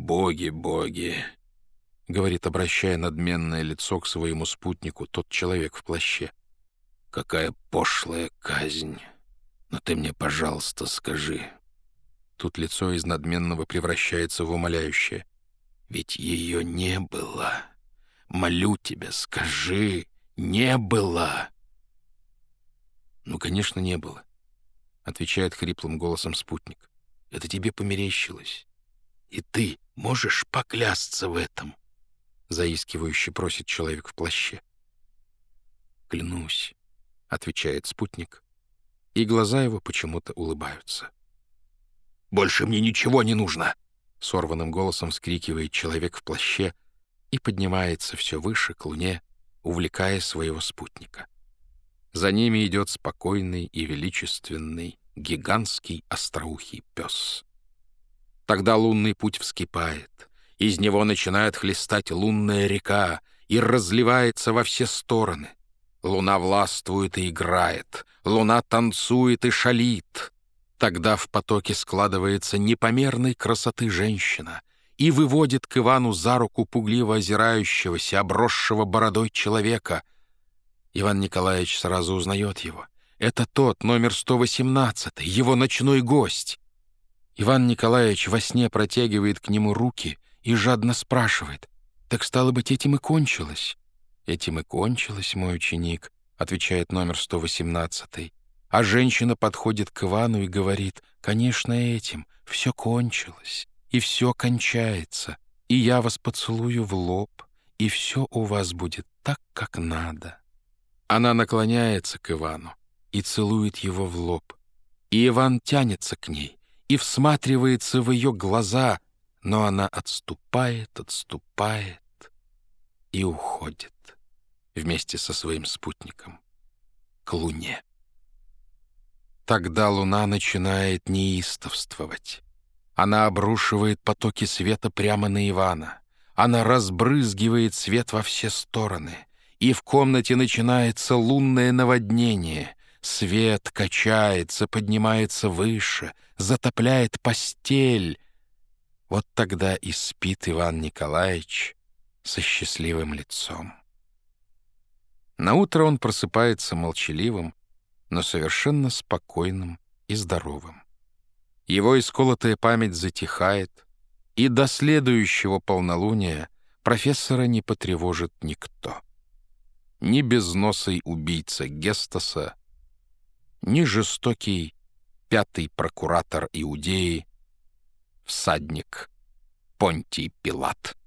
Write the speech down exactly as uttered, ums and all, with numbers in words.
боги, боги!» — говорит, обращая надменное лицо к своему спутнику, тот человек в плаще. «Какая пошлая казнь! Но ты мне, пожалуйста, скажи...» Тут лицо из надменного превращается в умоляющее. «Ведь ее не было! Молю тебя, скажи, не было!» «Ну, конечно, не было», — отвечает хриплым голосом спутник. «Это тебе померещилось. И ты можешь поклясться в этом?» — заискивающе просит человек в плаще. «Клянусь», — отвечает спутник, и глаза его почему-то улыбаются. «Больше мне ничего не нужно!» — сорванным голосом вскрикивает человек в плаще и поднимается все выше к луне, увлекая своего спутника. За ними идет спокойный и величественный, гигантский остроухий пес. Тогда лунный путь вскипает, из него начинает хлестать лунная река и разливается во все стороны. Луна властвует и играет, луна танцует и шалит. Тогда в потоке складывается непомерной красоты женщина и выводит к Ивану за руку пугливо озирающегося, обросшего бородой человека. Иван Николаевич сразу узнает его. Это тот, номер сто восемнадцатый, его ночной гость. Иван Николаевич во сне протягивает к нему руки и жадно спрашивает: «Так, стало быть, этим и кончилось?» «Этим и кончилось, мой ученик», — отвечает номер сто восемнадцатый. А женщина подходит к Ивану и говорит: «Конечно, этим все кончилось, и все кончается, и я вас поцелую в лоб, и все у вас будет так, как надо». Она наклоняется к Ивану и целует его в лоб, и Иван тянется к ней и всматривается в ее глаза, но она отступает, отступает и уходит вместе со своим спутником к луне. Тогда луна начинает неистовствовать. Она обрушивает потоки света прямо на Ивана. Она разбрызгивает свет во все стороны. И в комнате начинается лунное наводнение. Свет качается, поднимается выше, затопляет постель. Вот тогда и спит Иван Николаевич со счастливым лицом. Наутро он просыпается молчаливым, но совершенно спокойным и здоровым. Его исколотая память затихает, и до следующего полнолуния профессора не потревожит никто. Ни безносый убийца Гестаса, ни жестокий пятый прокуратор Иудеи, всадник Понтий Пилат.